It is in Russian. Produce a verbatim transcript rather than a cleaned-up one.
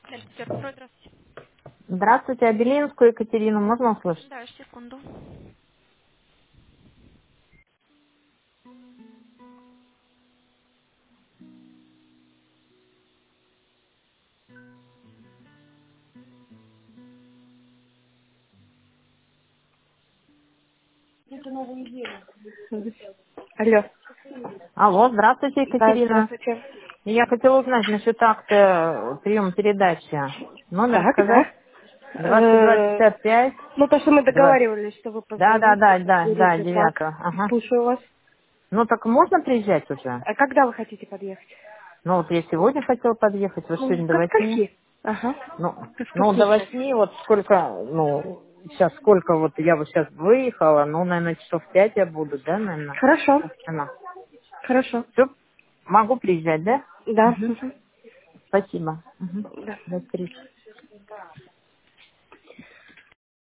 Эльтербро, здравствуйте. Здравствуйте, Абелинскую Екатерину, можно услышать? Да, секунду. Алло. Алло, здравствуйте, Да, Екатерина. здравствуйте. Я хотела узнать насчет акта приема передачи. Номер Так, сказать? да. двадцать два Э, пятьдесят пять. ну, то, что мы Два- договаривались, что вы Да, да, позвоните, да, да, да, проверите факт. девятого. Ага. Слушаю вас. Ну так можно приезжать уже? А когда вы хотите подъехать? Ну вот я сегодня хотела подъехать, вот Ну, сегодня до ко восьми. скольки? Ага. Ну, Ко ну скольки до сейчас? восьми, вот сколько, ну, сейчас сколько, вот я вот сейчас выехала, ну, наверное, часов пять я буду, да, наверное? Хорошо. Она. Хорошо. Все, могу приезжать, да? Да. Угу. Мгм. Спасибо. Угу. Да. До встречи.